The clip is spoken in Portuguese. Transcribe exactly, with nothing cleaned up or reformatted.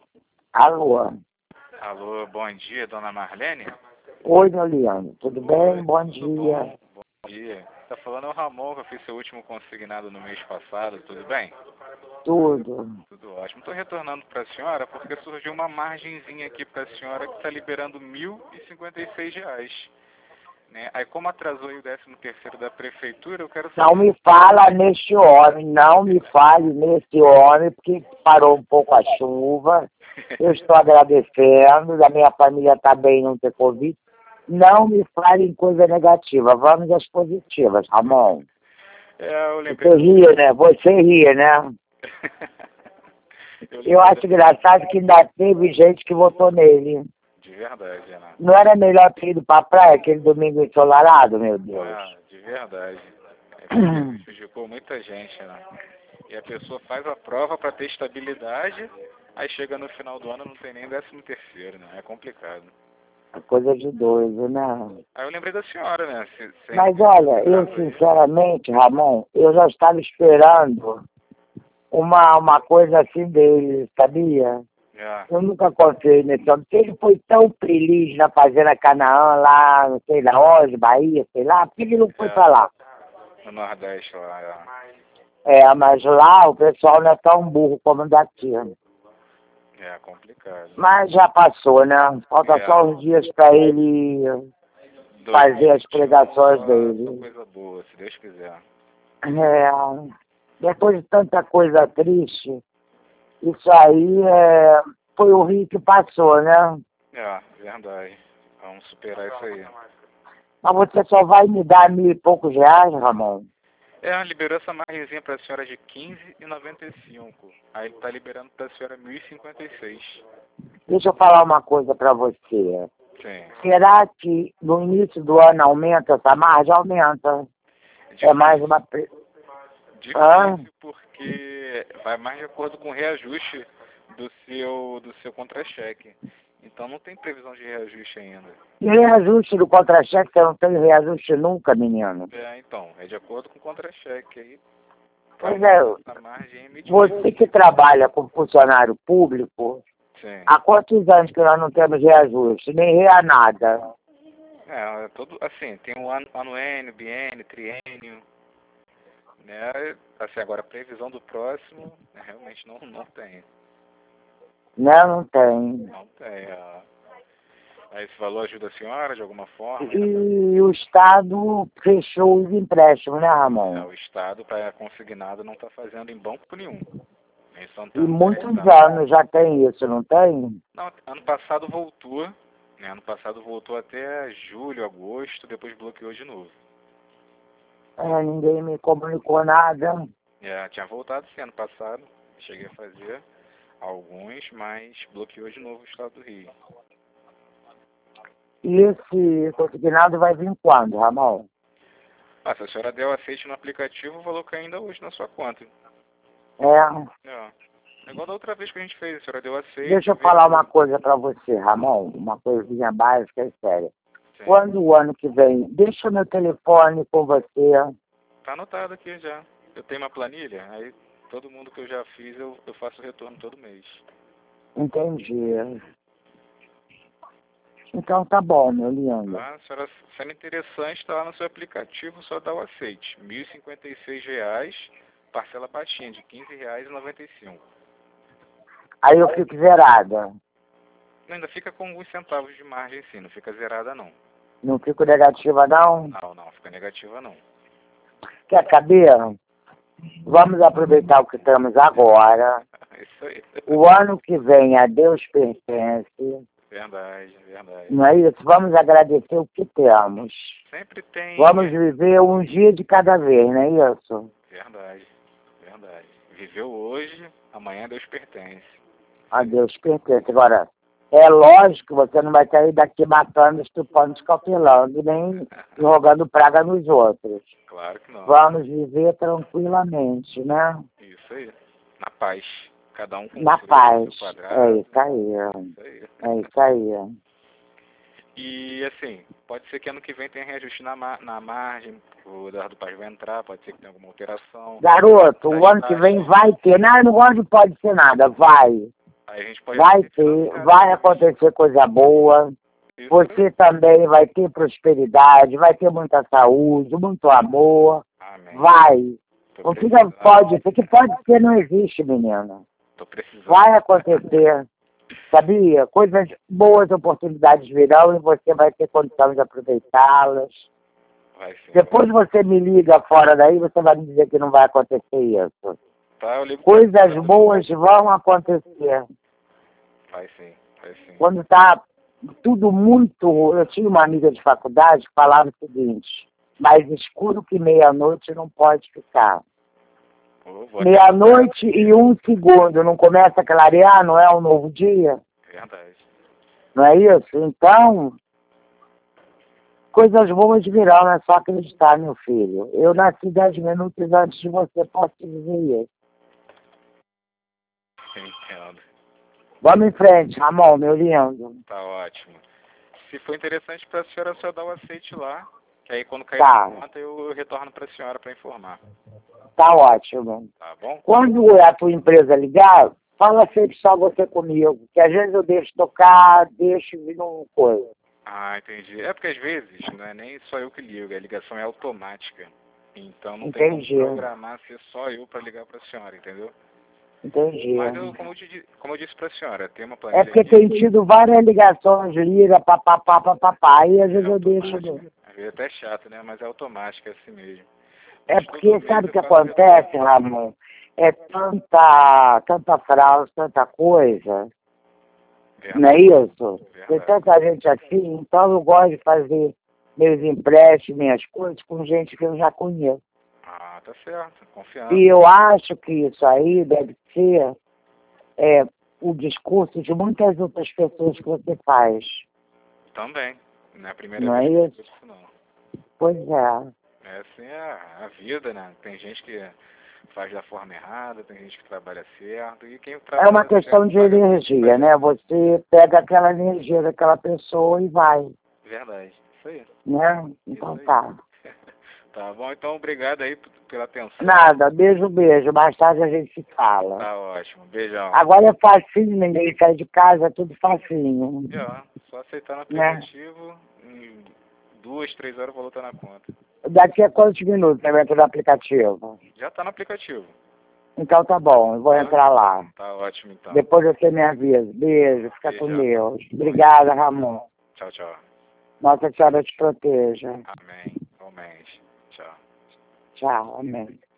Alô? Alô, bom dia, dona Marlene? Oi, meu Leandro, tudo bem? Bom Tudo dia. bom? Bom dia. Tá falando é o Ramon, que eu fiz seu último consignado no mês passado, tudo bem? Tudo. Tudo ótimo. Estou retornando para a senhora porque surgiu uma margenzinha aqui para a senhora que está liberando mil e cinquenta e seis reais. Né? Aí como atrasou aí o décimo terceiro da prefeitura, eu quero saber... Não me fala neste homem, não me fale nesse homem, porque parou um pouco a chuva. Eu estou agradecendo, a minha família está bem, não ter Covid. Não me fale em coisa negativa, vamos às positivas, Ramon. É, eu lembrei... Você ria, né? Você ria, né? eu, Eu acho engraçado que ainda teve gente que votou nele. De verdade, Renato. Não era melhor ter ido pra praia aquele domingo ensolarado, meu Deus? Ah, de verdade. É, prejudicou muita gente, né? E a pessoa faz a prova para ter estabilidade, aí chega no final do ano não tem nem décimo terceiro, né? É complicado. Coisa de doido, né? Aí eu lembrei da senhora, né? Se, se Mas olha, eu sinceramente, Ramon, eu já estava esperando uma, uma coisa assim dele, sabia? É. Eu nunca confiei nesse homem, porque ele foi tão feliz na Fazenda Canaã, lá, não sei lá onde, Bahia, sei lá, por que ele não foi É. pra lá? No Nordeste lá, É, mas lá o pessoal não é tão burro como daqui. é. É complicado. Mas já passou, né? Falta É. só uns dias pra ele fazer as pregações só, dele. Só coisa boa, se Deus quiser. É, depois de tanta coisa triste, isso aí é, foi o rio que passou, né? É, verdade. Vamos superar isso aí. Mas você só vai me dar mil e poucos reais, Ramon? É, liberou essa margenzinha para a senhora de quinze reais e noventa e cinco. Aí ele tá liberando para a senhora mil e cinquenta e seis. Deixa eu falar uma coisa pra você. Sim. Será que no início do ano aumenta essa margem? Aumenta. Difícil, É mais uma... difícil Hã? porque vai mais de acordo com o reajuste do seu, do seu contra-cheque. Então não tem previsão de reajuste ainda. E reajuste do contra-cheque, você não tem reajuste nunca, menino. É, então, é de acordo com o contra-cheque. Aí, Pois é, a margem é medida. você que trabalha como funcionário público, Sim. há quantos anos que nós não temos reajuste? Nem rea nada. É, é todo, assim, tem o ano, anuênio, biênio, triênio, né? Assim, agora a previsão do próximo, né, realmente não, não tem. Não, não tem. Não tem. É. Aí esse valor ajuda a senhora de alguma forma? E o Estado fechou os empréstimos, né, Ramon? É, o Estado, para consignado, não está fazendo em banco nenhum. Em E Santana, muitos tá. anos já tem isso, não tem? Não, ano passado voltou, né? Ano passado voltou até julho, agosto, depois bloqueou de novo. É, ninguém me comunicou nada. É, tinha voltado sim ano passado, cheguei a fazer alguns, mas bloqueou de novo o Estado do Rio. E esse consignado vai vir quando, Ramon? Ah, se a senhora der o aceite no aplicativo, o valor cai ainda hoje na sua conta. É. É. É igual da outra vez que a gente fez, a senhora deu aceite. Deixa eu veio... falar uma coisa pra você, Ramon, uma coisinha básica e séria. Sim. Quando o ano que vem, deixa meu telefone com você. Tá anotado aqui já. Eu tenho uma planilha, aí todo mundo que eu já fiz, eu, eu faço retorno todo mês. Entendi. Então tá bom, meu lindo. Tá? A senhora, sendo interessante, está lá no seu aplicativo, só dá o aceite. mil e cinquenta e seis reais, parcela baixinha, de quinze reais e noventa e cinco. Aí eu fico zerada. Ainda fica com alguns centavos de margem sim, não fica zerada não. Não fico negativa, não? Não, não, fica negativa não. Quer saber? Vamos aproveitar o que temos agora. Isso aí. O ano que vem a Deus pertence. Verdade, verdade. Não é isso? Vamos agradecer o que temos. Sempre tem... Vamos viver um dia de cada vez, não é isso? Verdade, verdade. Viveu hoje, amanhã Deus pertence. A Deus pertence. Agora, é lógico que você não vai sair daqui matando, estupando, escalpelando, nem jogando praga nos outros. Claro que não. Vamos viver tranquilamente, né? Isso aí. Na paz. Cada um com Na o seu, paz. seu quadrado. É isso aí. Isso aí. É isso aí. E assim, pode ser que ano que vem tenha reajuste na, ma na margem, o Eduardo Paz vai entrar, pode ser que tenha alguma alteração. Garoto, o ano que vem vai ter. Não, eu não gosto de pode ser nada. Vai. Aí a gente pode Vai ter, vai acontecer coisa boa. Isso. Você também vai ter prosperidade, vai ter muita saúde, muito amor. Amém. Vai. Tô O que precisando. não pode ser, que pode ser, não existe, menina. Tô precisando. Vai acontecer. Sabia? Coisas boas, oportunidades virão e você vai ter condição de aproveitá-las. Vai sim. Depois você me liga fora daí, você vai me dizer que não vai acontecer isso. Tá, eu ligo. Coisas boas vão acontecer. Vai sim, vai sim. Quando tá tudo muito... Eu tinha uma amiga de faculdade que falava o seguinte: mais escuro que meia-noite não pode ficar. Meia-noite e um segundo não começa a clarear, não é um novo dia? Verdade. Não é isso? Então, coisas boas virão, não é só acreditar, meu filho. Eu nasci dez minutos antes de você, posso te dizer isso. Entendo. Vamos em frente, Ramon, meu lindo. Tá ótimo. Se for interessante para a senhora, só dá o aceite lá, que aí quando cair Tá. na conta eu retorno para a senhora para informar. Tá ótimo. Tá bom? Quando a tua empresa ligar, fala sempre só você comigo, que às vezes eu deixo tocar, deixo vir um coisa. Ah, entendi. É porque às vezes não é nem só eu que ligo, a ligação é automática. Então não Entendi. tem como programar ser só eu para ligar para a senhora, entendeu? Entendi. Mas eu, como eu, te, como eu disse para a senhora, tem uma É planilha porque aqui, tem tido várias ligações, liga, papapá, papapá, e às vezes eu deixo. às vezes até chato, né? Mas é automático, é assim mesmo. É Mas porque, todo mês sabe o eu que faço acontece, retorno. Ramon? É tanta, tanta fraude, tanta coisa, Verdade. não é isso? Tem Verdade. tanta gente assim, então eu gosto de fazer meus empréstimos, minhas coisas, com gente que eu já conheço. Ah, tá certo. Confiança. E eu acho que isso aí deve ser é, o discurso de muitas outras pessoas que você faz. Também. Não é a primeira Não vez é que eu isso? faço isso, não. Pois é. É assim é a, a vida, né? Tem gente que faz da forma errada, tem gente que trabalha certo, e quem trabalha É uma questão certo de paga energia, né? Você pega aquela energia daquela pessoa e vai, Verdade. Isso aí. né? Então Isso aí. tá. Tá bom, então obrigado aí p- pela atenção. Nada, beijo, beijo. Mais tarde a gente se fala. Tá ótimo. Beijão. Agora é facinho, ninguém sai de casa, é tudo facinho. E ó, só aceitar no Né? aplicativo, em duas, três horas o valor tá na conta. Daqui a quantos minutos você vai entrar no aplicativo? Já tá no aplicativo. Então tá bom, eu vou Tá? entrar lá. Tá ótimo então. Depois você me avisa. Beijo, fica com Beijão. Deus. Obrigada, Ramon. Tchau, tchau. Nossa Senhora te proteja. Amém. Igualmente. Tchau. Tchau, amém.